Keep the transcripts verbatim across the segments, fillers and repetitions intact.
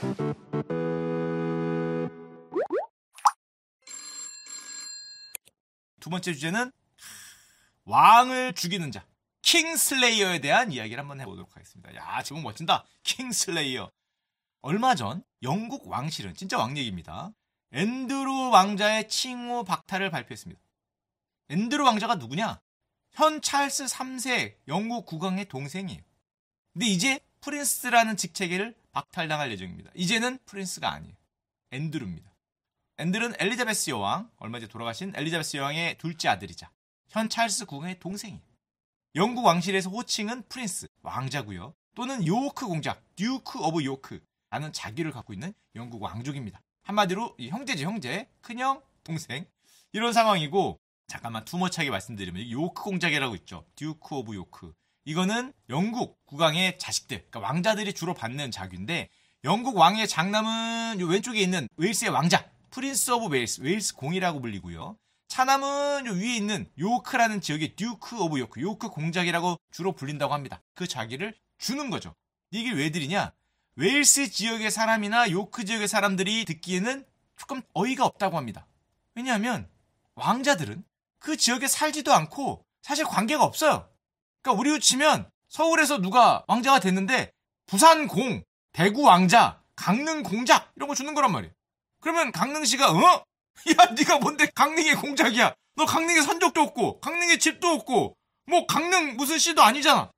두 번째 주제는 왕을 죽이는 자, 킹슬레이어에 대한 이야기를 한번 해보도록 하겠습니다. 야, 제목 멋진다. 킹슬레이어. 얼마 전 영국 왕실은, 진짜 왕 얘기입니다, 앤드루 왕자의 칭호 박탈을 발표했습니다. 앤드루 왕자가 누구냐? 현 찰스 삼 세 영국 국왕의 동생이에요. 근데 이제 프린스라는 직책을 박탈당할 예정입니다. 이제는 프린스가 아니에요. 앤드루입니다. 앤드루는 엘리자베스 여왕, 얼마 전에 돌아가신 엘리자베스 여왕의 둘째 아들이자 현 찰스 국왕의 동생이에요. 영국 왕실에서 호칭은 프린스, 왕자고요. 또는 요크 공작, 듀크 오브 요크라는 자기를 갖고 있는 영국 왕족입니다. 한마디로 형제죠, 형제. 큰형, 동생. 이런 상황이고, 잠깐만 투머치하게 말씀드리면 요크 공작이라고 있죠. 듀크 오브 요크. 이거는 영국 국왕의 자식들, 그러니까 왕자들이 주로 받는 자규인데, 영국 왕의 장남은 요 왼쪽에 있는 웨일스의 왕자, 프린스 오브 웨일스, 웨일스 공이라고 불리고요. 차남은 요 위에 있는 요크라는 지역의 듀크 오브 요크, 요크 공작이라고 주로 불린다고 합니다. 그 자기를 주는 거죠. 이게 왜 드리냐? 웨일스 지역의 사람이나 요크 지역의 사람들이 듣기에는 조금 어이가 없다고 합니다. 왜냐하면 왕자들은 그 지역에 살지도 않고 사실 관계가 없어요. 그러니까 우리로 치면 서울에서 누가 왕자가 됐는데 부산 공, 대구 왕자, 강릉 공작 이런 거 주는 거란 말이에요. 그러면 강릉시가 어? 야, 네가 뭔데 강릉의 공작이야. 너 강릉에 산적도 없고 강릉에 집도 없고 뭐 강릉 무슨 시도 아니잖아.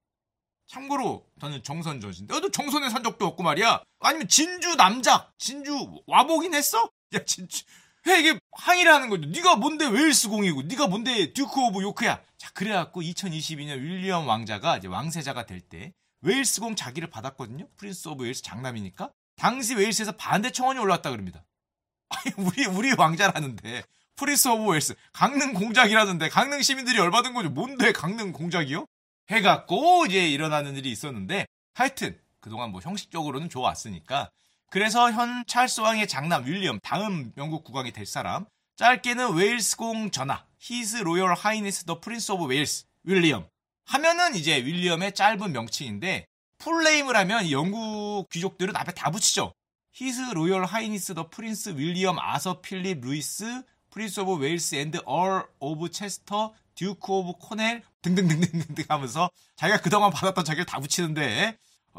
참고로 저는 정선저신데 너도 정선에 산적도 없고 말이야. 아니면 진주 남작, 진주 와보긴 했어? 야, 진주 왜 이게 항의를 하는 거죠. 네가 뭔데 웨일스 공이고 네가 뭔데 듀크 오브 요크야. 자, 그래갖고 이천이십이 년 윌리엄 왕자가 이제 왕세자가 될 때 웨일스 공 자기를 받았거든요. 프린스 오브 웨일스 장남이니까. 당시 웨일스에서 반대 청원이 올라왔다 그럽니다. 아니, 우리 우리 왕자라는데 프린스 오브 웨일스 강릉 공작이라는데 강릉 시민들이 열받은 거죠. 뭔데 강릉 공작이요? 해갖고 이제 일어나는 일이 있었는데, 하여튼 그동안 뭐 형식적으로는 좋았으니까, 그래서 현 찰스 왕의 장남 윌리엄, 다음 영국 국왕이 될 사람, 짧게는 웨일스 공 전하, His Royal Highness the Prince of Wales, 윌리엄 하면은 이제 윌리엄의 짧은 명칭인데, 풀네임을 하면 영국 귀족들은 앞에 다 붙이죠. His Royal Highness the Prince William Arthur Philip Louis Prince of Wales and Earl of Chester 듀크 오브 코넬 등등등등등 하면서 자기가 그동안 받았던 자기를 다 붙이는데,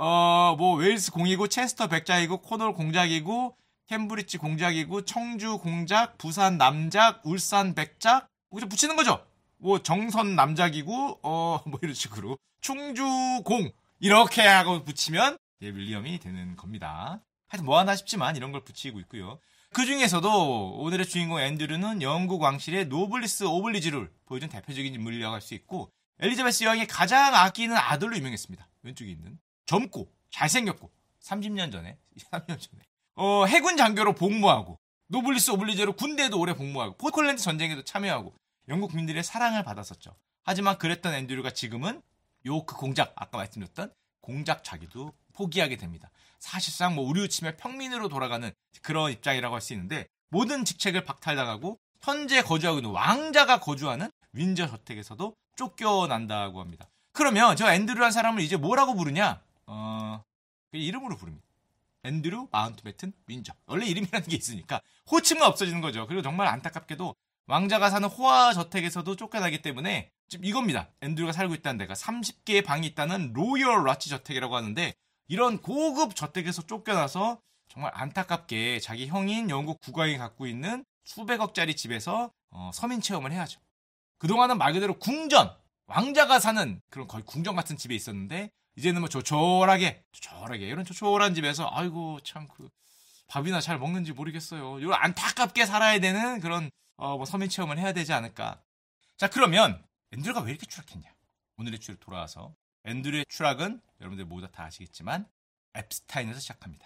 어, 뭐 웨일스 공이고 체스터 백작이고 코넬 공작이고 캠브리지 공작이고 청주 공작, 부산 남작, 울산 백작 여기서 붙이는 거죠. 뭐 정선 남작이고 어 뭐 이런 식으로 충주 공 이렇게 하고 붙이면 예, 윌리엄이 되는 겁니다. 하여튼 뭐 하나 싶지만 이런 걸 붙이고 있고요. 그 중에서도 오늘의 주인공 앤드류는 영국 왕실의 노블리스 오블리주를 보여준 대표적인 인물이라고 할 수 있고, 엘리자베스 여왕이 가장 아끼는 아들로 유명했습니다. 왼쪽에 있는 젊고 잘생겼고 삼십 년 전에 삼십 년 전에 어, 해군 장교로 복무하고 노블리스 오블리주로 군대에도 오래 복무하고 포클랜드 전쟁에도 참여하고 영국 국민들의 사랑을 받았었죠. 하지만 그랬던 앤드류가 지금은 요크 공작, 아까 말씀드렸던 공작 자기도 포기하게 됩니다. 사실상 뭐 우리로 치면 평민으로 돌아가는 그런 입장이라고 할 수 있는데, 모든 직책을 박탈당하고 현재 거주하고 있는 왕자가 거주하는 윈저 저택에서도 쫓겨난다고 합니다. 그러면 저 앤드류라는 사람을 이제 뭐라고 부르냐? 어, 이름으로 부릅니다. 앤드류 마운트배튼 윈저. 원래 이름이라는 게 있으니까 호칭은 없어지는 거죠. 그리고 정말 안타깝게도 왕자가 사는 호화 저택에서도 쫓겨나기 때문에 지금 이겁니다. 앤드류가 살고 있다는 데가 서른 개의 방이 있다는 로열 라치 저택이라고 하는데, 이런 고급 저택에서 쫓겨나서 정말 안타깝게 자기 형인 영국 국왕이 갖고 있는 수백억짜리 집에서 어, 서민 체험을 해야죠. 그동안은 말 그대로 궁전, 왕자가 사는 그런 거의 궁전 같은 집에 있었는데, 이제는 뭐 조촐하게 조촐하게 이런 조촐한 집에서 아이고 참 그 밥이나 잘 먹는지 모르겠어요. 이런 안타깝게 살아야 되는 그런 어, 뭐 서민 체험을 해야 되지 않을까. 자, 그러면 앤드류가 왜 이렇게 추락했냐? 오늘의 추락 돌아와서 앤드류의 추락은 여러분들 모두 다 아시겠지만 앱스타인에서 시작합니다.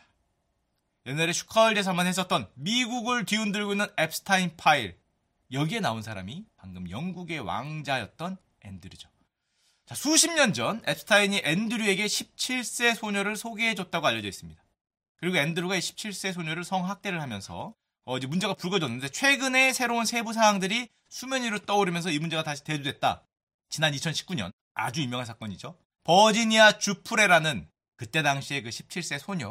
옛날에 슈카월드에서만 했었던 미국을 뒤흔들고 있는 앱스타인 파일, 여기에 나온 사람이 방금 영국의 왕자였던 앤드류죠. 자, 수십 년 전 앱스타인이 앤드류에게 십칠 세 소녀를 소개해줬다고 알려져 있습니다. 그리고 앤드류가 이 십칠 세 소녀를 성학대를 하면서 어, 이제 문제가 불거졌는데, 최근에 새로운 세부 사항들이 수면 위로 떠오르면서 이 문제가 다시 대두됐다. 지난 이천십구 년 아주 유명한 사건이죠. 버지니아 주프레라는 그때 당시에 그 십칠 세 소녀,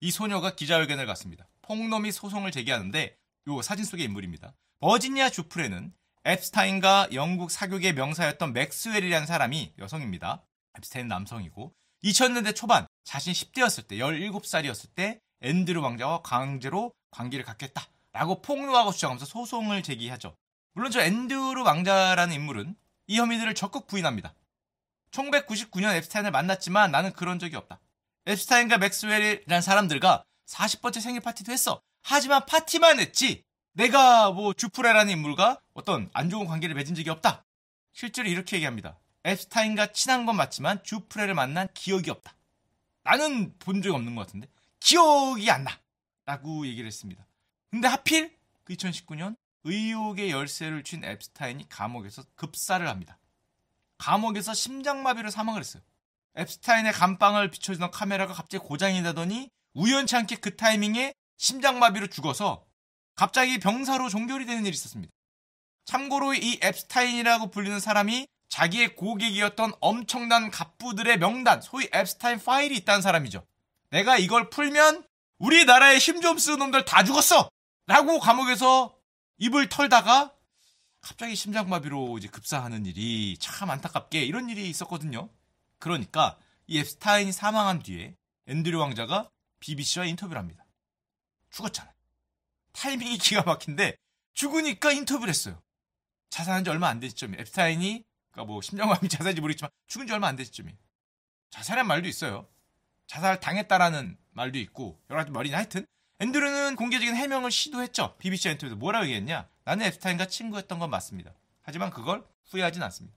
이 소녀가 기자회견을 갖습니다. 폭로미 소송을 제기하는데 요 사진 속의 인물입니다. 버지니아 주프레는 앱스타인과 영국 사교계 명사였던 맥스웰이라는 사람이 여성입니다. 앱스타인은 남성이고 이천 년대 초반 자신 십 대였을 때 열일곱 살이었을 때 앤드류 왕자와 강제로 관계를 갖겠다라고 폭로하고 주장하면서 소송을 제기하죠. 물론 저 앤드류 왕자라는 인물은 이 혐의들을 적극 부인합니다. 천구백구십구 년 앱스타인을 만났지만 나는 그런 적이 없다. 앱스타인과 맥스웰이라는 사람들과 사십 번째 생일 파티도 했어. 하지만 파티만 했지 내가 뭐 주프레라는 인물과 어떤 안 좋은 관계를 맺은 적이 없다. 실제로 이렇게 얘기합니다. 앱스타인과 친한 건 맞지만 주프레를 만난 기억이 없다. 나는 본 적이 없는 것 같은데 기억이 안 나. 라고 얘기를 했습니다. 근데 하필 그 이천십구 년 의혹의 열쇠를 쥔 앱스타인이 감옥에서 급사를 합니다. 감옥에서 심장마비로 사망을 했어요. 앱스타인의 감방을 비춰주던 카메라가 갑자기 고장이 나더니 우연치 않게 그 타이밍에 심장마비로 죽어서 갑자기 병사로 종결이 되는 일이 있었습니다. 참고로 이 앱스타인이라고 불리는 사람이 자기의 고객이었던 엄청난 갑부들의 명단, 소위 앱스타인 파일이 있다는 사람이죠. 내가 이걸 풀면 우리나라에 힘 좀 쓰는 놈들 다 죽었어! 라고 감옥에서 입을 털다가 갑자기 심장마비로 이제 급사하는 일이 참 안타깝게 이런 일이 있었거든요. 그러니까 이 앱스타인이 사망한 뒤에 앤드류 왕자가 비비씨와 인터뷰를 합니다. 죽었잖아요. 타이밍이 기가 막힌데 죽으니까 인터뷰를 했어요. 자살한 지 얼마 안 된 시점이에요. 앱스타인이 그러니까 뭐 심장마비 자살인지 모르겠지만 죽은 지 얼마 안 된 시점이에요. 자살한 말도 있어요. 자살 당했다라는 말도 있고 여러 가지 말이나 하여튼 앤드류는 공개적인 해명을 시도했죠. 비비씨 인터뷰에서 뭐라고 얘기했냐. 나는 앱스타인과 친구였던 건 맞습니다. 하지만 그걸 후회하진 않습니다.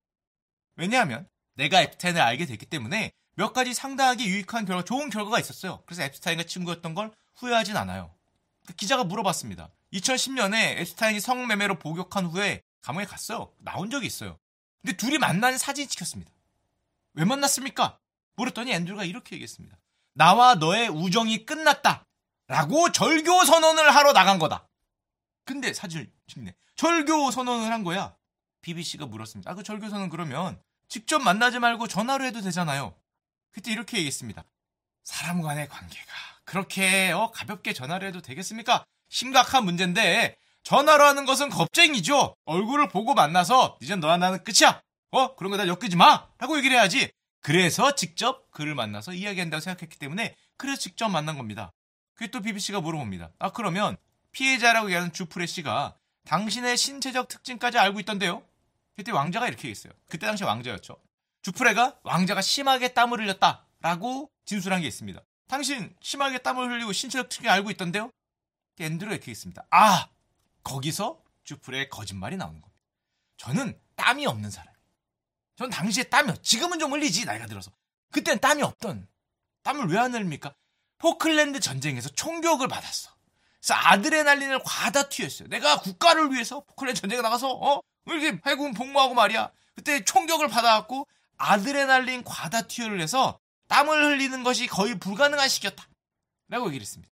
왜냐하면 내가 앱스타인을 알게 됐기 때문에 몇 가지 상당하게 유익한 결과, 좋은 결과가 있었어요. 그래서 앱스타인과 친구였던 걸 후회하진 않아요. 기자가 물어봤습니다. 이천십 년에 앱스타인이 성매매로 복역한 후에 감옥에 갔어요. 나온 적이 있어요. 근데 둘이 만나는 사진이 찍혔습니다. 왜 만났습니까? 물었더니 앤드류가 이렇게 얘기했습니다. 나와 너의 우정이 끝났다. 라고 절교 선언을 하러 나간 거다. 근데 사진을 찍네. 절교 선언을 한 거야. 비비씨가 물었습니다. 아, 그 절교 선언 그러면 직접 만나지 말고 전화로 해도 되잖아요. 그때 이렇게 얘기했습니다. 사람 간의 관계가 그렇게 어, 가볍게 전화를 해도 되겠습니까? 심각한 문제인데 전화로 하는 것은 겁쟁이죠. 얼굴을 보고 만나서 이제 너와 나는 끝이야. 어? 그런 거 다 엮이지 마. 라고 얘기를 해야지. 그래서 직접 그를 만나서 이야기한다고 생각했기 때문에 그래서 직접 만난 겁니다. 그게 또 비비씨가 물어봅니다. 아, 그러면 피해자라고 얘기하는 주프레 씨가 당신의 신체적 특징까지 알고 있던데요? 그때 왕자가 이렇게 얘기했어요. 그때 당시 왕자였죠. 주프레가 왕자가 심하게 땀을 흘렸다라고 진술한 게 있습니다. 당신 심하게 땀을 흘리고 신체적 특징을 알고 있던데요? 앤드류가 이렇게 했습니다. 아! 거기서 주프레의 거짓말이 나오는 겁니다. 저는 땀이 없는 사람이에요. 전 당시에 땀이 없 지금은 좀 흘리지, 나이가 들어서. 그때는 땀이 없던. 땀을 왜 안 흘립니까? 포클랜드 전쟁에서 총격을 받았어. 그래서 아드레날린을 과다 투여했어요. 내가 국가를 위해서 포클랜드 전쟁에 나가서 어? 이렇게 해군 복무하고 말이야. 그때 총격을 받아갖고 아드레날린 과다 투여를 해서 땀을 흘리는 것이 거의 불가능한 시기였다. 라고 얘기를 했습니다.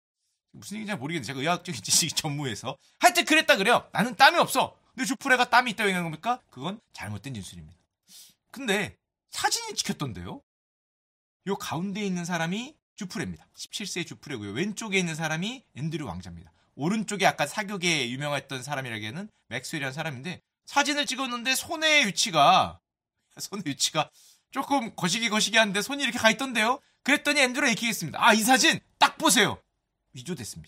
무슨 얘기인지 모르겠는데 제가 의학적인 지식이 전무해서 하여튼 그랬다 그래요. 나는 땀이 없어. 근데 주프레가 땀이 있다고 얘기하는 겁니까? 그건 잘못된 진술입니다. 근데 사진이 찍혔던데요. 요 가운데 있는 사람이 주프레입니다. 십칠 세의 주프레고요. 왼쪽에 있는 사람이 앤드류 왕자입니다. 오른쪽에 아까 사격에 유명했던 사람이라기에는 맥스웰이라는 사람인데 사진을 찍었는데 손의 위치가 손의 위치가 조금 거시기 거시기 한데 손이 이렇게 가 있던데요. 그랬더니 앤드류가 이렇게 했습니다. 아, 이 사진 딱 보세요. 위조됐습니다.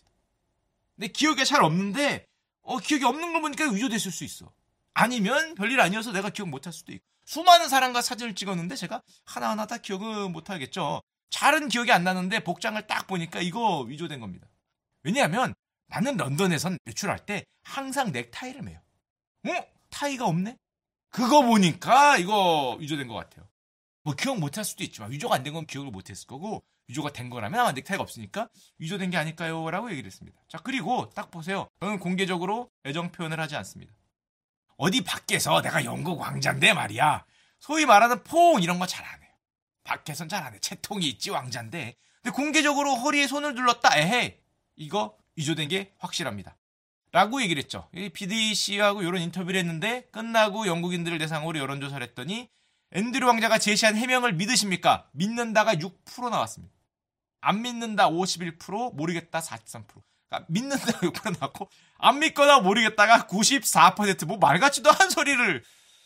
내 기억이 잘 없는데 어, 기억이 없는 걸 보니까 위조됐을 수 있어. 아니면 별일 아니어서 내가 기억 못할 수도 있고. 수많은 사람과 사진을 찍었는데 제가 하나하나 다 기억은 못하겠죠. 잘은 기억이 안 나는데 복장을 딱 보니까 이거 위조된 겁니다. 왜냐하면 나는 런던에선 외출할 때 항상 넥타이를 매요. 어? 타이가 없네? 그거 보니까 이거 위조된 것 같아요. 뭐 기억 못할 수도 있지만 위조가 안 된 건 기억을 못했을 거고 위조가 된 거라면 아마 넥타이가 없으니까 위조된 게 아닐까요? 라고 얘기를 했습니다. 자, 그리고 딱 보세요. 저는 공개적으로 애정 표현을 하지 않습니다. 어디 밖에서 내가 영국 왕자인데 말이야. 소위 말하는 포옹 이런 거 잘 안 해요. 밖에선 잘 안 해. 채통이 있지 왕자인데. 근데 공개적으로 허리에 손을 둘렀다. 에헤이. 이거 위조된 게 확실합니다. 라고 얘기를 했죠. 비디씨하고 이런 인터뷰를 했는데 끝나고 영국인들을 대상으로 여론조사를 했더니 앤드류 왕자가 제시한 해명을 믿으십니까? 믿는다가 육 퍼센트 나왔습니다. 안 믿는다 오십일 퍼센트, 모르겠다 사십삼 퍼센트. 그러니까 믿는다 육 퍼센트 나왔고 안 믿거나 모르겠다가 구십사 퍼센트. 뭐 말 같지도 않은 소리를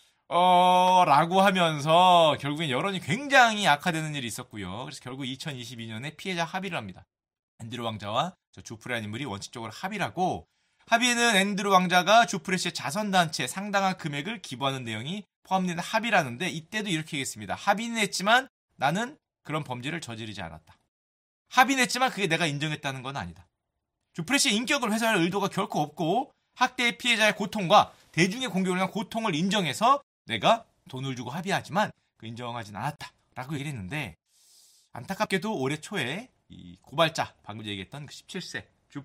어 라고 하면서 결국엔 여론이 굉장히 악화되는 일이 있었고요. 그래서 결국 이천이십이 년에 피해자 합의를 합니다. 앤드류 왕자와 저 주프레라는 인물이 원칙적으로 합의를 하고, 합의는 앤드류 왕자가 주프레 씨의 자선단체에 상당한 금액을 기부하는 내용이 포함되는 합의라는데, 이때도 이렇게 얘기했습니다. 합의는 했지만 나는 그런 범죄를 저지르지 않았다. 합의는 했지만 그게 내가 인정했다는 건 아니다. 주프레 씨의 인격을 훼손할 의도가 결코 없고 학대의 피해자의 고통과 대중의 공격을 위한 고통을 인정해서 내가 돈을 주고 합의하지만 그 인정하진 않았다 라고 얘기를 했는데, 안타깝게도 올해 초에 이 고발자, 방금 얘기했던 그 십칠 세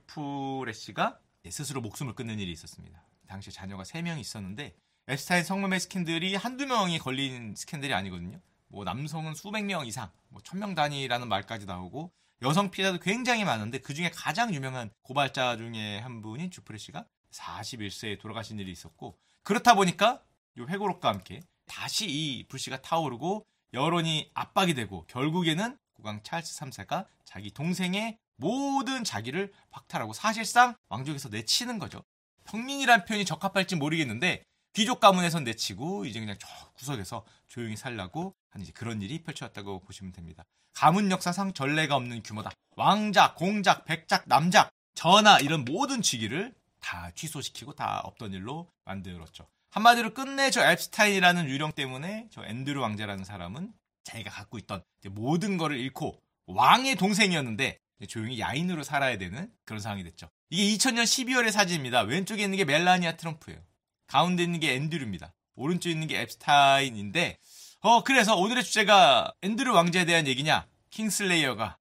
주프레 씨가 스스로 목숨을 끊는 일이 있었습니다. 당시 자녀가 세 명이 있었는데, 앱스타인 성매매 스캔들이 한두 명이 걸린 스캔들이 아니거든요. 뭐 남성은 수백 명 이상, 뭐 천 명 단위라는 말까지 나오고 여성 피해자도 굉장히 많은데, 그중에 가장 유명한 고발자 중에 한 분인 주프레 씨가 사십일 세에 돌아가신 일이 있었고, 그렇다 보니까 이 회고록과 함께 다시 이 불씨가 타오르고 여론이 압박이 되고, 결국에는 국왕 찰스 삼 세가 자기 동생의 모든 자기를 박탈하고 사실상 왕족에서 내치는 거죠. 평민이란 표현이 적합할지 모르겠는데 귀족 가문에선 내치고 이제 그냥 저 구석에서 조용히 살라고 하는 이제 그런 일이 펼쳐졌다고 보시면 됩니다. 가문 역사상 전례가 없는 규모다. 왕작, 공작, 백작, 남작, 전하 이런 모든 직위를 다 취소시키고 다 없던 일로 만들었죠. 한마디로 끝내 저 앱스타인이라는 유령 때문에 저 앤드류 왕자라는 사람은 자기가 갖고 있던 모든 거를 잃고 왕의 동생이었는데 조용히 야인으로 살아야 되는 그런 상황이 됐죠. 이게 이천 년 십이월의 사진입니다. 왼쪽에 있는 게 멜라니아 트럼프예요. 가운데 있는 게 앤드류입니다. 오른쪽에 있는 게 앱스타인인데, 어 그래서 오늘의 주제가 앤드류 왕자에 대한 얘기냐? 킹슬레이어가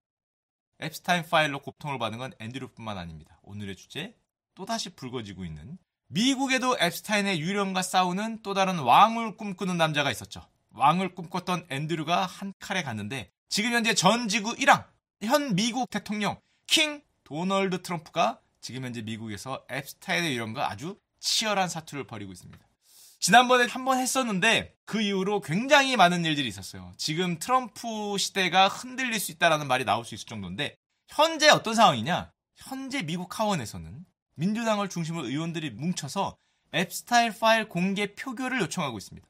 앱스타인 파일로 고통을 받은 건 앤드류뿐만 아닙니다. 오늘의 주제, 또다시 불거지고 있는 미국에도 앱스타인의 유령과 싸우는 또 다른 왕을 꿈꾸는 남자가 있었죠. 왕을 꿈꿨던 앤드류가 한 칼에 갔는데, 지금 현재 전 지구 일 왕, 현 미국 대통령 킹 도널드 트럼프가 지금 현재 미국에서 앱스타인의 유령과 아주 치열한 사투를 벌이고 있습니다. 지난번에 한번 했었는데 그 이후로 굉장히 많은 일들이 있었어요. 지금 트럼프 시대가 흔들릴 수 있다는 말이 나올 수 있을 정도인데, 현재 어떤 상황이냐? 현재 미국 하원에서는 민주당을 중심으로 의원들이 뭉쳐서 앱스타인 파일 공개 표결을 요청하고 있습니다.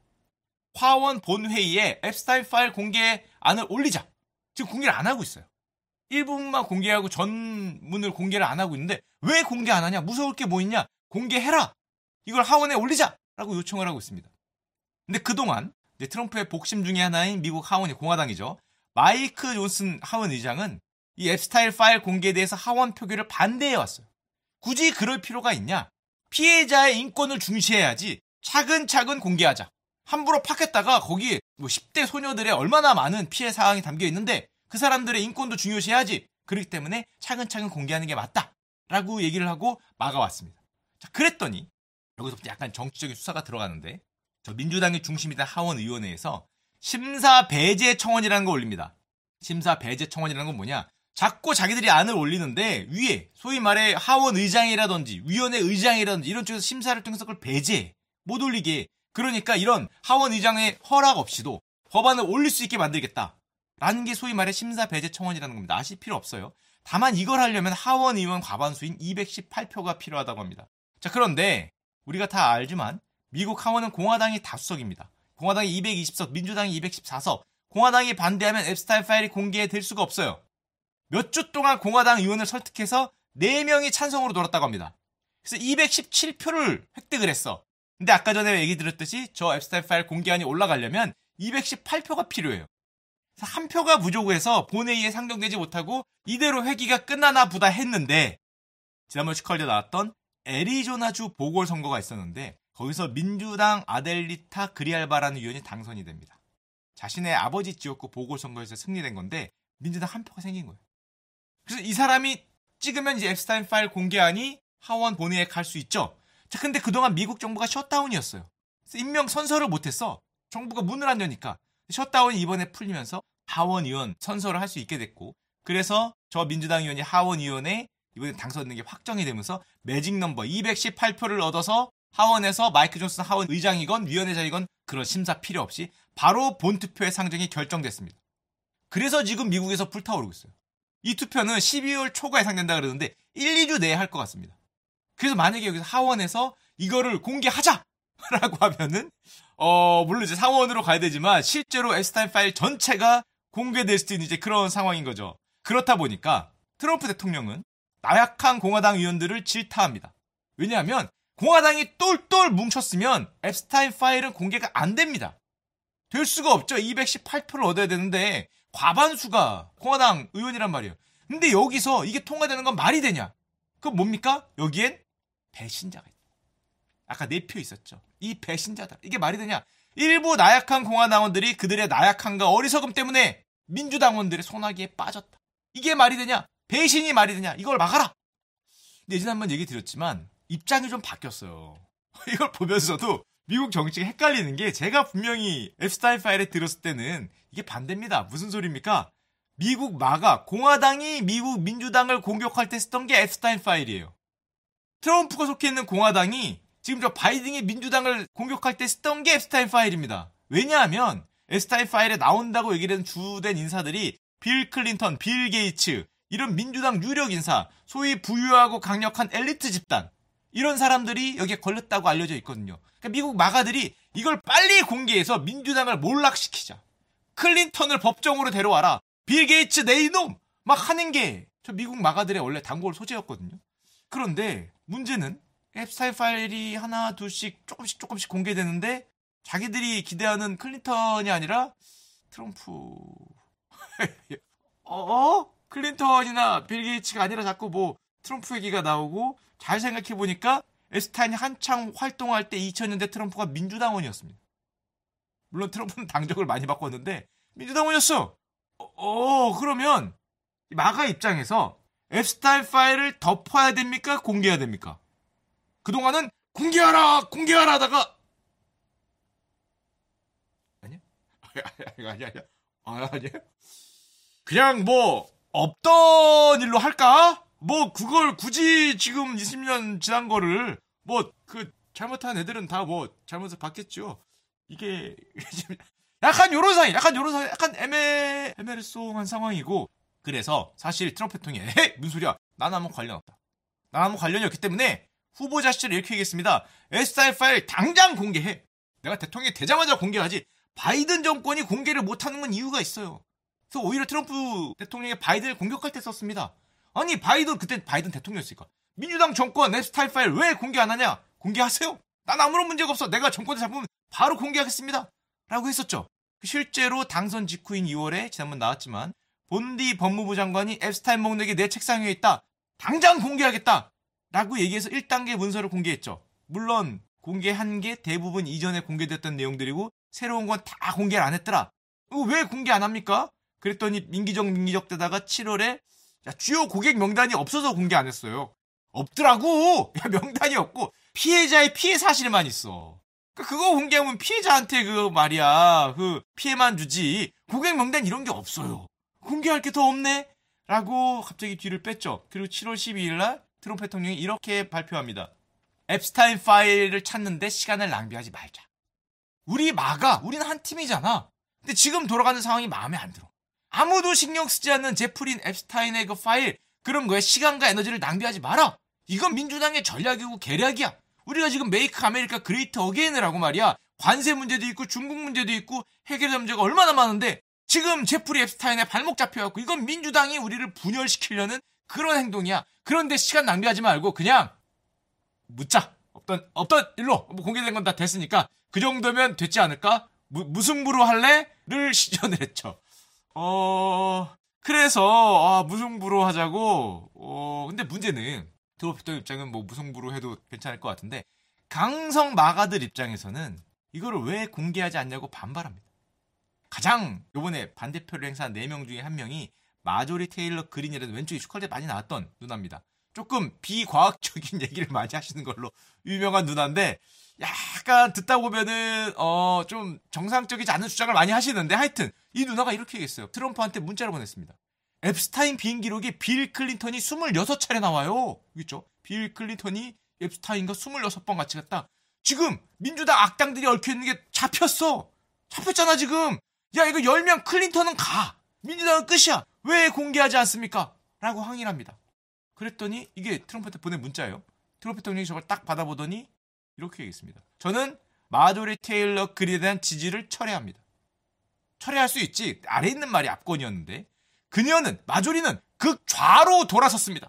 하원 본회의에 앱스타인 파일 공개안을 올리자. 지금 공개를 안 하고 있어요. 일부분만 공개하고 전문을 공개를 안 하고 있는데, 왜 공개 안 하냐? 무서울 게 뭐 있냐? 공개해라. 이걸 하원에 올리자. 라고 요청을 하고 있습니다. 근데 그동안 이제 트럼프의 복심 중에 하나인 미국 하원이 공화당이죠. 마이크 존슨 하원 의장은 이 앱스타인 파일 공개에 대해서 하원 표결을 반대해왔어요. 굳이 그럴 필요가 있냐? 피해자의 인권을 중시해야지 차근차근 공개하자. 함부로 팍했다가 거기에 뭐 십 대 소녀들의 얼마나 많은 피해 사항이 담겨 있는데 그 사람들의 인권도 중요시해야지. 그렇기 때문에 차근차근 공개하는 게 맞다. 라고 얘기를 하고 막아왔습니다. 자, 그랬더니 여기서부터 약간 정치적인 수사가 들어가는데, 저 민주당이 중심이 된 하원의원회에서 심사 배제 청원이라는 거 올립니다. 심사 배제 청원이라는 건 뭐냐? 자꾸 자기들이 안을 올리는데 위에 소위 말해 하원의장이라든지 위원회 의장이라든지 이런 쪽에서 심사를 통해서 그걸 배제해. 못 올리게. 그러니까 이런 하원의장의 허락 없이도 법안을 올릴 수 있게 만들겠다. 라는 게 소위 말해 심사 배제 청원이라는 겁니다. 아실 필요 없어요. 다만 이걸 하려면 하원의원 과반수인 이백십팔 표가 필요하다고 합니다. 자, 그런데 우리가 다 알지만 미국 하원은 공화당이 다수석입니다. 공화당이 이백이십 석, 민주당이 이백십사 석. 공화당이 반대하면 앱스타인 파일이 공개될 수가 없어요. 몇 주 동안 공화당 의원을 설득해서 네 명이 찬성으로 돌았다고 합니다. 그래서 이백십칠 표를 획득을 했어. 근데 아까 전에 얘기 드렸듯이 저 앱스타인 파일 공개안이 올라가려면 이백십팔 표가 필요해요. 그래서 한 표가 부족해서 본회의에 상정되지 못하고 이대로 회기가 끝나나 보다 했는데, 지난번 슈컬리에 나왔던 애리조나주 보궐선거가 있었는데 거기서 민주당 아델리타 그리알바라는 의원이 당선이 됩니다. 자신의 아버지 지역구 보궐선거에서 승리된 건데 민주당 한 표가 생긴 거예요. 그래서 이 사람이 찍으면 이제 앱스타인 파일 공개안이 하원 본회의에 갈 수 있죠. 자, 근데 그동안 미국 정부가 셧다운이었어요. 그래서 임명 선서를 못했어. 정부가 문을 안 여니까. 셧다운이 이번에 풀리면서 하원의원 선서를 할 수 있게 됐고, 그래서 저 민주당 의원이 하원의원에 이번에 당선된 게 확정이 되면서 매직 넘버 이백십팔 표를 얻어서 하원에서 마이크 존슨 하원 의장이건 위원회장이건 그런 심사 필요 없이 바로 본투표의 상정이 결정됐습니다. 그래서 지금 미국에서 불타오르고 있어요. 이 투표는 십이월 초가 예상된다 그러는데 일, 이 주 내에 할 것 같습니다. 그래서 만약에 여기서 하원에서 이거를 공개하자라고 하면은 어 물론 이제 상원으로 가야 되지만 실제로 앱스타인 파일 전체가 공개될 수도 있는 이제 그런 상황인 거죠. 그렇다 보니까 트럼프 대통령은 나약한 공화당 의원들을 질타합니다. 왜냐하면 공화당이 똘똘 뭉쳤으면 앱스타인 파일은 공개가 안 됩니다. 될 수가 없죠. 이백십팔 표를 얻어야 되는데 과반수가 공화당 의원이란 말이에요. 근데 여기서 이게 통과되는 건 말이 되냐? 그건 뭡니까? 여기엔 배신자가 있다. 아까 네 표 있었죠. 이 배신자다. 이게 말이 되냐? 일부 나약한 공화당원들이 그들의 나약함과 어리석음 때문에 민주당원들의 소나기에 빠졌다. 이게 말이 되냐? 배신이 말이 되냐? 이걸 막아라. 근데 예전에 한번 얘기 드렸지만 입장이 좀 바뀌었어요. 이걸 보면서도 미국 정치가 헷갈리는 게 제가 분명히 앱스타인 파일에 들었을 때는 이게 반대입니다. 무슨 소리입니까? 미국 마가 공화당이 미국 민주당을 공격할 때 쓰던 게 앱스타인 파일이에요. 트럼프가 속해 있는 공화당이 지금 저 바이든이 민주당을 공격할 때 쓰던 게 앱스타인 파일입니다. 왜냐하면 앱스타인 파일에 나온다고 얘기를 하는 주된 인사들이 빌 클린턴, 빌 게이츠 이런 민주당 유력 인사, 소위 부유하고 강력한 엘리트 집단 이런 사람들이 여기에 걸렸다고 알려져 있거든요. 그러니까 미국 마가들이 이걸 빨리 공개해서 민주당을 몰락시키자. 클린턴을 법정으로 데려와라. 빌 게이츠 내 이놈! 막 하는 게 저 미국 마가들의 원래 단골 소재였거든요. 그런데 문제는 앱스타인 파일이 하나 둘씩 조금씩 조금씩 공개되는데 자기들이 기대하는 클린턴이 아니라 트럼프 어? 클린턴이나 빌 게이츠가 아니라 자꾸 뭐 트럼프 얘기가 나오고 잘 생각해보니까 앱스타인이 한창 활동할 때 이천 년대 트럼프가 민주당원이었습니다. 물론 트럼프는 당적을 많이 바꿨는데 민주당원이었어. 어, 어 그러면 마가 입장에서 앱스타인 파일을 덮어야 됩니까? 공개해야 됩니까? 그동안은 공개하라 공개하라 하다가 아니야? 아니야 아니야 아니야 아니야 그냥 뭐 없던 일로 할까? 뭐 그걸 굳이 지금 이십 년 지난 거를 뭐 그 잘못한 애들은 다 뭐 잘못을 받겠죠. 이게 약간 요런 상황, 약간 요런 상황, 약간 애매 애매했송한 상황이고 그래서 사실 트럼프 대통령이 에이 무슨 소리야? 나는 아무 관련 없다. 나는 아무 관련이 없기 때문에 후보자 시절을 이렇게 얘기했습니다. 앱스타인 파일 당장 공개해. 내가 대통령이 되자마자 공개하지. 바이든 정권이 공개를 못하는 건 이유가 있어요. 그래서 오히려 트럼프 대통령이 바이든을 공격할 때 썼습니다. 아니 바이든 그때 바이든 대통령이었으니까 민주당 정권 앱스타인 파일 왜 공개 안 하냐? 공개하세요. 난 아무런 문제가 없어. 내가 정권을 잡으면 바로 공개하겠습니다. 라고 했었죠. 실제로 당선 직후인 이월에 지난번 나왔지만 본디 법무부 장관이 앱스타인 목록이 내 책상 위에 있다. 당장 공개하겠다. 라고 얘기해서 일 단계 문서를 공개했죠. 물론 공개한 게 대부분 이전에 공개됐던 내용들이고 새로운 건 다 공개를 안 했더라. 왜 공개 안 합니까? 그랬더니 민기적 민기적 되다가 칠월에 야, 주요 고객 명단이 없어서 공개 안 했어요. 없더라고. 야, 명단이 없고 피해자의 피해 사실만 있어. 그거 공개하면 피해자한테 그 말이야 그 피해만 주지 고객 명단 이런 게 없어요. 공개할 게 더 없네? 라고 갑자기 뒤를 뺐죠. 그리고 칠월 십이일 날 트럼프 대통령이 이렇게 발표합니다. 앱스타인 파일을 찾는데 시간을 낭비하지 말자. 우리 마가 우리는 한 팀이잖아. 근데 지금 돌아가는 상황이 마음에 안 들어. 아무도 신경 쓰지 않는 제프린 앱스타인의 그 파일 그런 거에 시간과 에너지를 낭비하지 마라. 이건 민주당의 전략이고 계략이야. 우리가 지금 메이크 아메리카 그레이트 어게인을 하고 말이야. 관세 문제도 있고 중국 문제도 있고 해결할 문제가 얼마나 많은데 지금 제프리 앱스타인의 발목 잡혀갖고 이건 민주당이 우리를 분열시키려는 그런 행동이야. 그런데 시간 낭비하지 말고 그냥 묻자. 없던 없던 일로 뭐 공개된 건 다 됐으니까 그 정도면 됐지 않을까? 무, 무승부로 할래?를 시전을 했죠. 어 그래서 아, 무승부로 하자고. 어 근데 문제는 트럼프 대통령 입장은 뭐 무승부로 해도 괜찮을 것 같은데 강성 마가들 입장에서는 이거를 왜 공개하지 않냐고 반발합니다. 가장 요번에 반대표를 행사한 네 명 중에 한 명이 마조리 테일러 그린이라는 왼쪽에 슈컬 때 많이 나왔던 누나입니다. 조금 비과학적인 얘기를 많이 하시는 걸로 유명한 누나인데 약간 듣다 보면은 어 좀 정상적이지 않은 주장을 많이 하시는데 하여튼 이 누나가 이렇게 얘기했어요. 트럼프한테 문자를 보냈습니다. 앱스타인 비행 기록에 빌 클린턴이 스물여섯 차례 나와요. 있죠? 빌 클린턴이 앱스타인과 스물여섯 번 같이 갔다. 지금 민주당 악당들이 얽혀있는 게 잡혔어. 잡혔잖아 지금. 야 이거 열면 클린턴은 가. 민주당은 끝이야. 왜 공개하지 않습니까? 라고 항의를 합니다. 그랬더니 이게 트럼프한테 보낸 문자예요. 트럼프 대통령이 저걸 딱 받아보더니 이렇게 얘기했습니다. 저는 마조리 테일러 그린에 대한 지지를 철회합니다. 철회할 수 있지. 아래 있는 말이 압권이었는데 그녀는, 마조리는 극좌로 돌아섰습니다.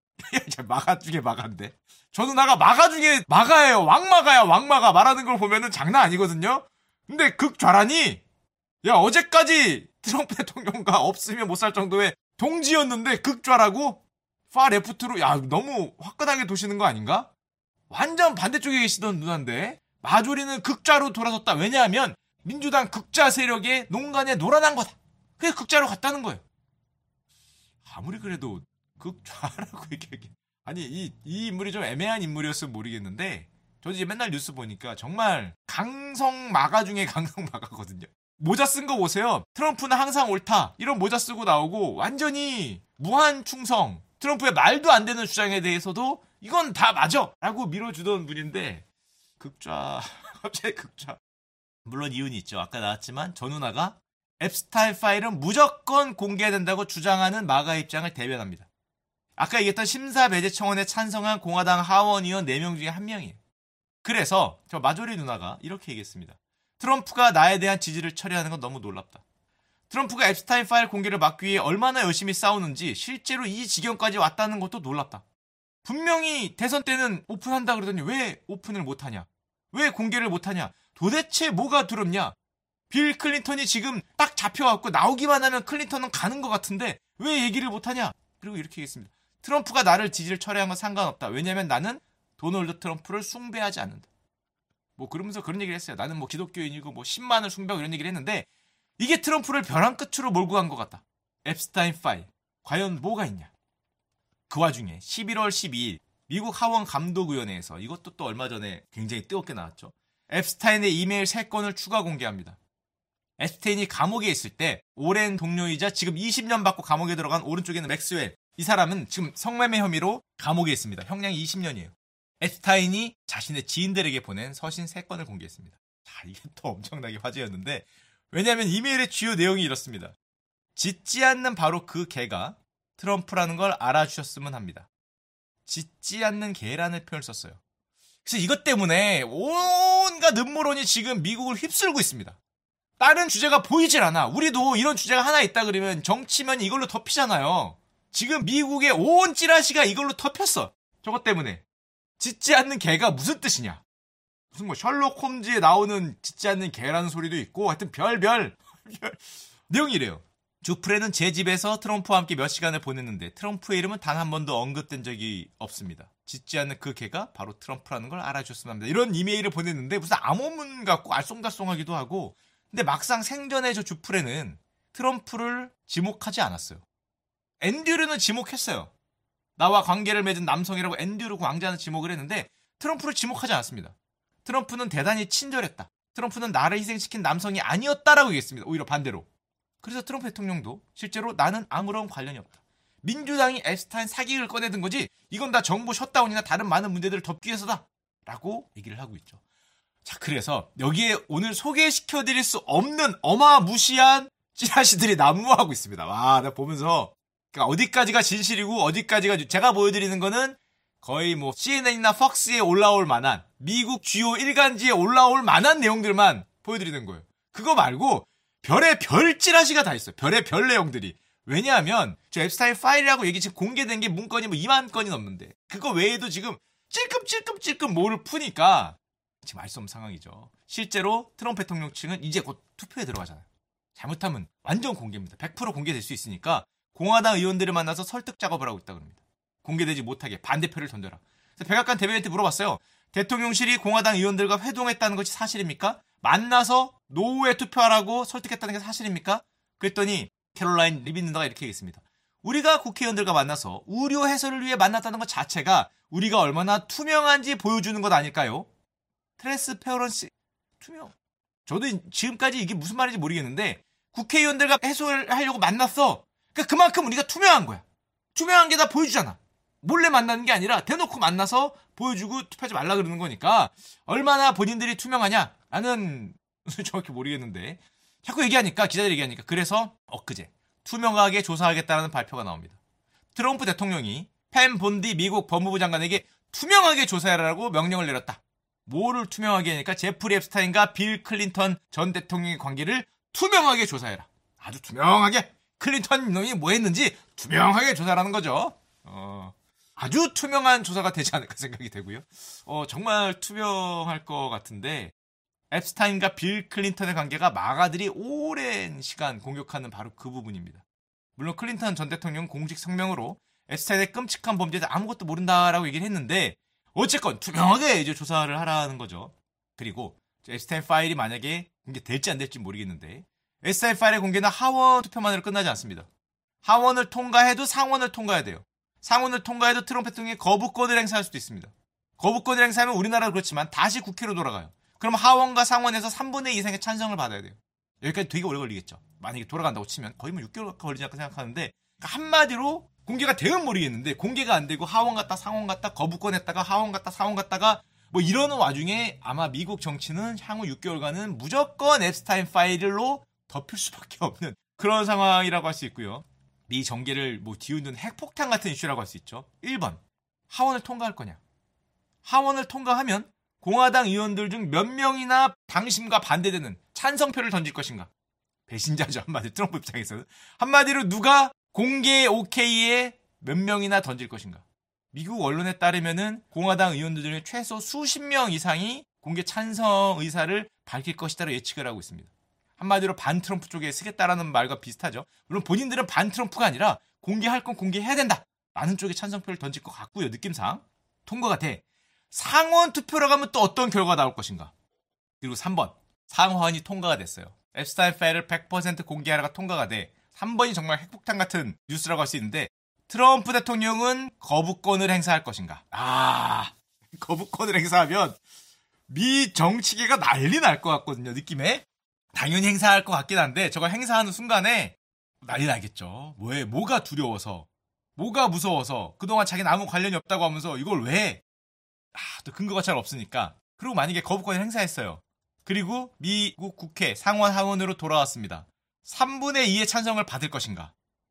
마가 중에 마가인데. 저 누나가 마가 중에 마가예요. 왕마가야, 왕마가. 말하는 걸 보면은 장난 아니거든요. 근데 극좌라니? 야, 어제까지 트럼프 대통령과 없으면 못 살 정도의 동지였는데 극좌라고? 파 레프트로, 야, 너무 화끈하게 도시는 거 아닌가? 완전 반대쪽에 계시던 누나인데 마조리는 극좌로 돌아섰다. 왜냐하면 민주당 극좌 세력의 농간에 놀아난 거다. 그래서 극좌로 갔다는 거예요. 아무리 그래도 극좌라고 얘기하기. 아니, 이, 이 인물이 좀 애매한 인물이었으면 모르겠는데 저도 이제 맨날 뉴스 보니까 정말 강성 마가 중에 강성 마가거든요. 모자 쓴 거 보세요. 트럼프는 항상 옳다. 이런 모자 쓰고 나오고 완전히 무한 충성. 트럼프의 말도 안 되는 주장에 대해서도 이건 다 맞아! 라고 밀어주던 분인데 극좌, 갑자기 극좌. 물론 이유는 있죠. 아까 나왔지만 저 누나가 앱스타인 파일은 무조건 공개해야 된다고 주장하는 마가 입장을 대변합니다. 아까 얘기했던 심사 배제 청원에 찬성한 공화당 하원 의원 네 명 중에 한 명이에요. 그래서 저 마조리 누나가 이렇게 얘기했습니다. 트럼프가 나에 대한 지지를 처리하는 건 너무 놀랍다. 트럼프가 앱스타인 파일 공개를 막기 위해 얼마나 열심히 싸우는지 실제로 이 지경까지 왔다는 것도 놀랍다. 분명히 대선 때는 오픈한다 그러더니 왜 오픈을 못하냐? 왜 공개를 못하냐? 도대체 뭐가 두렵냐? 빌 클린턴이 지금 딱 잡혀갖고 나오기만 하면 클린턴은 가는 것 같은데 왜 얘기를 못하냐? 그리고 이렇게 얘기했습니다. 트럼프가 나를 지지를 철회한 건 상관없다. 왜냐하면 나는 도널드 트럼프를 숭배하지 않는다. 뭐 그러면서 그런 얘기를 했어요. 나는 뭐 기독교인이고 뭐 십만을 숭배하고 이런 얘기를 했는데 이게 트럼프를 벼랑 끝으로 몰고 간 것 같다. 앱스타인 파일. 과연 뭐가 있냐? 그 와중에 십일월 십이일 미국 하원 감독위원회에서 이것도 또 얼마 전에 굉장히 뜨겁게 나왔죠. 앱스타인의 이메일 세 건을 추가 공개합니다. 앱스타인이 감옥에 있을 때 오랜 동료이자 지금 이십 년 받고 감옥에 들어간 오른쪽에 있는 맥스웰. 이 사람은 지금 성매매 혐의로 감옥에 있습니다. 형량이 이십 년이에요. 앱스타인이 자신의 지인들에게 보낸 서신 세 건을 공개했습니다. 자, 이게 또 엄청나게 화제였는데 왜냐하면 이메일의 주요 내용이 이렇습니다. 짖지 않는 바로 그 개가 트럼프라는 걸 알아주셨으면 합니다. 짖지 않는 개라는 표현을 썼어요. 그래서 이것 때문에 온갖 음모론이 지금 미국을 휩쓸고 있습니다. 다른 주제가 보이질 않아. 우리도 이런 주제가 하나 있다 그러면 정치면 이걸로 덮이잖아요. 지금 미국의 온 찌라시가 이걸로 덮였어. 저것 때문에. 짖지 않는 개가 무슨 뜻이냐. 무슨 뭐 셜록 홈즈에 나오는 짖지 않는 개라는 소리도 있고 하여튼 별별 별. 내용이 이래요. 주프레는 제 집에서 트럼프와 함께 몇 시간을 보냈는데 트럼프의 이름은 단 한 번도 언급된 적이 없습니다. 짖지 않는 그 개가 바로 트럼프라는 걸 알아주셨으면 합니다. 이런 이메일을 보냈는데 무슨 암호문 같고 알쏭달쏭하기도 하고 근데 막상 생전에 저 주프레는 트럼프를 지목하지 않았어요. 앤드류는 지목했어요. 나와 관계를 맺은 남성이라고 앤드류 왕자는 지목을 했는데 트럼프를 지목하지 않았습니다. 트럼프는 대단히 친절했다. 트럼프는 나를 희생시킨 남성이 아니었다라고 얘기했습니다. 오히려 반대로. 그래서 트럼프 대통령도 실제로 나는 아무런 관련이 없다. 민주당이 앱스타인 사기를 꺼내든 거지 이건 다 정부 셧다운이나 다른 많은 문제들을 덮기 위해서다. 라고 얘기를 하고 있죠. 자, 그래서 여기에 오늘 소개시켜드릴 수 없는 어마무시한 찌라시들이 난무하고 있습니다. 와, 나 보면서 그러니까 어디까지가 진실이고 어디까지가 제가 보여드리는 거는 거의 뭐 씨엔엔이나 폭스에 올라올 만한 미국 주요 일간지에 올라올 만한 내용들만 보여드리는 거예요. 그거 말고 별의 별 찌라시가 다 있어요. 별의 별 내용들이. 왜냐하면 저 앱스타인 파일이라고 얘기 지금 공개된 게 문건이 뭐 이만 건이 넘는데 그거 외에도 지금 찔끔찔끔찔끔 뭐를 푸니까 지금 알 수 없는 상황이죠. 실제로 트럼프 대통령 측은 이제 곧 투표에 들어가잖아요. 잘못하면 완전 공개입니다. 백 퍼센트 공개될 수 있으니까 공화당 의원들을 만나서 설득 작업을 하고 있다고 합니다. 공개되지 못하게 반대표를 던져라. 그래서 백악관 대변인한테 물어봤어요. 대통령실이 공화당 의원들과 회동했다는 것이 사실입니까? 만나서 노후에 투표하라고 설득했다는 게 사실입니까? 그랬더니 캐롤라인 리빈더가 이렇게 얘기했습니다. 우리가 국회의원들과 만나서 우려 해소를 위해 만났다는 것 자체가 우리가 얼마나 투명한지 보여주는 것 아닐까요? 트랜스페어런시 투명. 저도 지금까지 이게 무슨 말인지 모르겠는데 국회의원들과 해소를 하려고 만났어. 그러니까 그만큼 우리가 투명한 거야. 투명한 게 다 보여주잖아. 몰래 만나는 게 아니라 대놓고 만나서 보여주고 투표하지 말라 그러는 거니까 얼마나 본인들이 투명하냐? 나는 정확히 모르겠는데 자꾸 얘기하니까 기자들이 얘기하니까 그래서 엊그제 투명하게 조사하겠다는 발표가 나옵니다. 트럼프 대통령이 팬 본디 미국 법무부 장관에게 투명하게 조사해라라고 명령을 내렸다. 뭐를 투명하게 하니까 제프리 앱스타인과 빌 클린턴 전 대통령의 관계를 투명하게 조사해라. 아주 투명하게 클린턴 놈이 뭐 했는지 투명하게 조사라는 거죠. 어, 아주 투명한 조사가 되지 않을까 생각이 되고요. 어, 정말 투명할 것 같은데 앱스타인과 빌 클린턴의 관계가 마가들이 오랜 시간 공격하는 바로 그 부분입니다. 물론 클린턴 전 대통령은 공식 성명으로 앱스타인의 끔찍한 범죄에 대해 아무것도 모른다라고 얘기를 했는데 어쨌건 투명하게 이제 조사를 하라는 거죠. 그리고 앱스타인 파일이 만약에 공개될지 안 될지 모르겠는데 앱스타인 파일의 공개는 하원 투표만으로 끝나지 않습니다. 하원을 통과해도 상원을 통과해야 돼요. 상원을 통과해도 트럼프 대통령이 거부권을 행사할 수도 있습니다. 거부권을 행사하면 우리나라도 그렇지만 다시 국회로 돌아가요. 그럼 하원과 상원에서 삼분의 이 이상의 찬성을 받아야 돼요. 여기까지 되게 오래 걸리겠죠. 만약에 돌아간다고 치면 거의 뭐 육 개월 걸리지 않을까 생각하는데 그러니까 한마디로 공개가 되면 모르겠는데 공개가 안 되고 하원 갔다 상원 갔다 거부권 했다가 하원 갔다 상원 갔다가 뭐 이러는 와중에 아마 미국 정치는 향후 육 개월간은 무조건 앱스타인 파일로 덮일 수밖에 없는 그런 상황이라고 할 수 있고요. 미 정계를 뭐 뒤흔든 핵폭탄 같은 이슈라고 할 수 있죠. 일 번 하원을 통과할 거냐. 하원을 통과하면 공화당 의원들 중 몇 명이나 당심과 반대되는 찬성표를 던질 것인가. 배신자죠. 한마디로 트럼프 입장에서는. 한마디로 누가 공개 오케이에 몇 명이나 던질 것인가. 미국 언론에 따르면은 공화당 의원들 중에 최소 수십 명 이상이 공개 찬성 의사를 밝힐 것이다라고 예측을 하고 있습니다. 한마디로 반 트럼프 쪽에 쓰겠다라는 말과 비슷하죠. 물론 본인들은 반 트럼프가 아니라 공개할 건 공개해야 된다 라는 쪽에 찬성표를 던질 것 같고요. 느낌상 통과가 돼. 상원 투표로 가면 또 어떤 결과가 나올 것인가. 그리고 삼 번 상원이 통과가 됐어요. 앱스타인 파일을 백 퍼센트 공개하라가 통과가 돼. 삼 번이 정말 핵폭탄 같은 뉴스라고 할 수 있는데 트럼프 대통령은 거부권을 행사할 것인가. 아, 거부권을 행사하면 미 정치계가 난리 날 것 같거든요. 느낌에. 당연히 행사할 것 같긴 한데 저걸 행사하는 순간에 난리 나겠죠. 왜? 뭐가 두려워서, 뭐가 무서워서, 그동안 자기는 아무 관련이 없다고 하면서 이걸 왜? 아, 또 근거가 잘 없으니까. 그리고 만약에 거부권을 행사했어요. 그리고 미국 국회 상원 하원으로 돌아왔습니다. 삼분의 이의 찬성을 받을 것인가?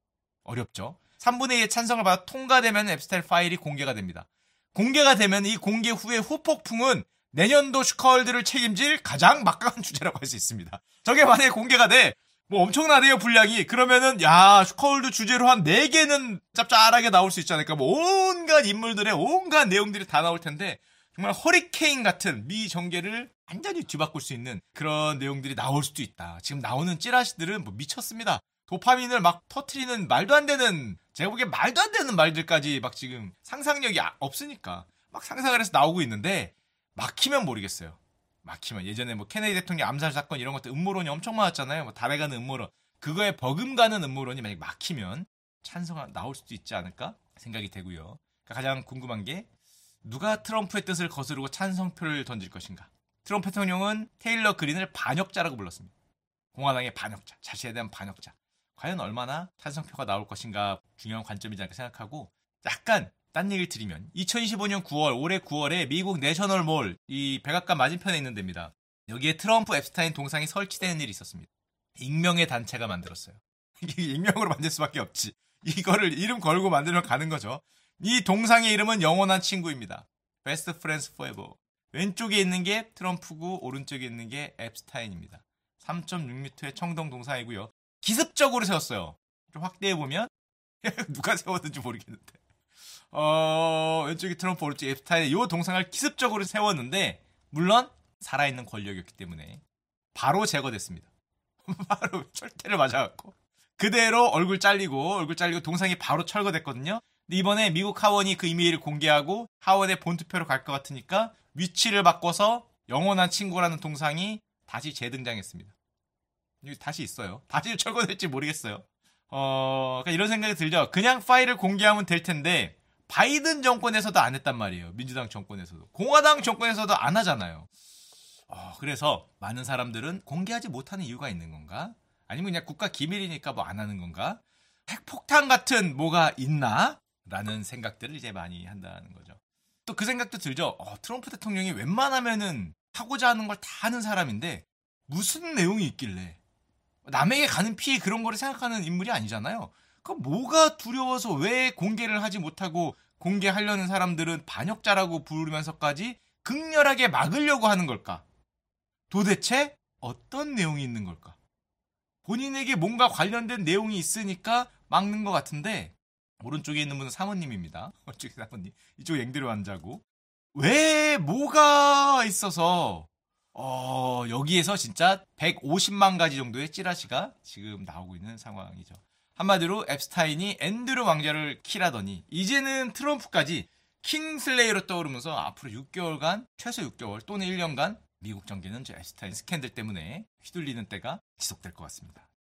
어렵죠. 삼분의 이의 찬성을 받아 통과되면 앱스타인 파일이 공개가 됩니다. 공개가 되면 이 공개 후의 후폭풍은 내년도 슈카월드를 책임질 가장 막강한 주제라고 할 수 있습니다. 저게 만약에 공개가 돼, 뭐 엄청나네요, 분량이. 그러면은, 야, 슈카월드 주제로 한 네 개는 짭짤하게 나올 수 있지 않을까. 뭐, 온갖 인물들의 온갖 내용들이 다 나올 텐데, 정말 허리케인 같은 미 정계를 완전히 뒤바꿀 수 있는 그런 내용들이 나올 수도 있다. 지금 나오는 찌라시들은 뭐 미쳤습니다. 도파민을 막 터트리는 말도 안 되는, 제가 보기엔 말도 안 되는 말들까지 막 지금 상상력이 없으니까 막 상상을 해서 나오고 있는데, 막히면 모르겠어요. 막히면. 예전에 뭐 케네디 대통령 암살 사건 이런 것들 음모론이 엄청 많았잖아요. 뭐 달에 가는 음모론. 그거에 버금가는 음모론이 만약 막히면 찬성이 나올 수도 있지 않을까 생각이 되고요. 그러니까 가장 궁금한 게 누가 트럼프의 뜻을 거스르고 찬성표를 던질 것인가. 트럼프 대통령은 테일러 그린을 반역자라고 불렀습니다. 공화당의 반역자. 자신에 대한 반역자. 과연 얼마나 찬성표가 나올 것인가 중요한 관점이지 않을까 생각하고 약간 딴 얘기를 드리면 이천이십오 년 구월 올해 구월에 미국 내셔널몰 이 백악관 맞은편에 있는 데입니다. 여기에 트럼프 앱스타인 동상이 설치되는 일이 있었습니다. 익명의 단체가 만들었어요. 이게 익명으로 만들 수밖에 없지. 이거를 이름 걸고 만들면 가는 거죠. 이 동상의 이름은 영원한 친구입니다. Best Friends Forever. 왼쪽에 있는 게 트럼프고 오른쪽에 있는 게 앱스타인입니다. 삼 점 육 미터의 청동 동상이고요. 기습적으로 세웠어요. 좀 확대해보면 누가 세웠는지 모르겠는데 어, 왼쪽이 트럼프, 오른쪽이 앱스타인, 이 동상을 기습적으로 세웠는데, 물론, 살아있는 권력이었기 때문에, 바로 제거됐습니다. 바로 철퇴를 맞아갖고. 그대로 얼굴 잘리고, 얼굴 잘리고, 동상이 바로 철거됐거든요. 근데 이번에 미국 하원이 그 이메일을 공개하고, 하원에 본투표로 갈 것 같으니까, 위치를 바꿔서, 영원한 친구라는 동상이 다시 재등장했습니다. 여기 다시 있어요. 다시 철거될지 모르겠어요. 어, 그러니까 이런 생각이 들죠. 그냥 파일을 공개하면 될 텐데, 바이든 정권에서도 안 했단 말이에요. 민주당 정권에서도. 공화당 정권에서도 안 하잖아요. 어, 그래서 많은 사람들은 공개하지 못하는 이유가 있는 건가? 아니면 그냥 국가 기밀이니까 뭐 안 하는 건가? 핵폭탄 같은 뭐가 있나? 라는 생각들을 이제 많이 한다는 거죠. 또 그 생각도 들죠. 어, 트럼프 대통령이 웬만하면은 하고자 하는 걸 다 하는 사람인데 무슨 내용이 있길래 남에게 가는 피해 그런 거를 생각하는 인물이 아니잖아요. 그 뭐가 두려워서 왜 공개를 하지 못하고 공개하려는 사람들은 반역자라고 부르면서까지 극렬하게 막으려고 하는 걸까? 도대체 어떤 내용이 있는 걸까? 본인에게 뭔가 관련된 내용이 있으니까 막는 것 같은데 오른쪽에 있는 분은 사모님입니다. 오른쪽에 사모님. 이쪽 앵드류 환자고. 왜 뭐가 있어서 어, 여기에서 진짜 백오십만 가지 정도의 찌라시가 지금 나오고 있는 상황이죠. 한마디로 앱스타인이 앤드류 왕자를 키라더니 이제는 트럼프까지 킹슬레이어로 떠오르면서 앞으로 육 개월간, 최소 육 개월 또는 일 년간 미국 정계는 저 앱스타인 스캔들 때문에 휘둘리는 때가 지속될 것 같습니다.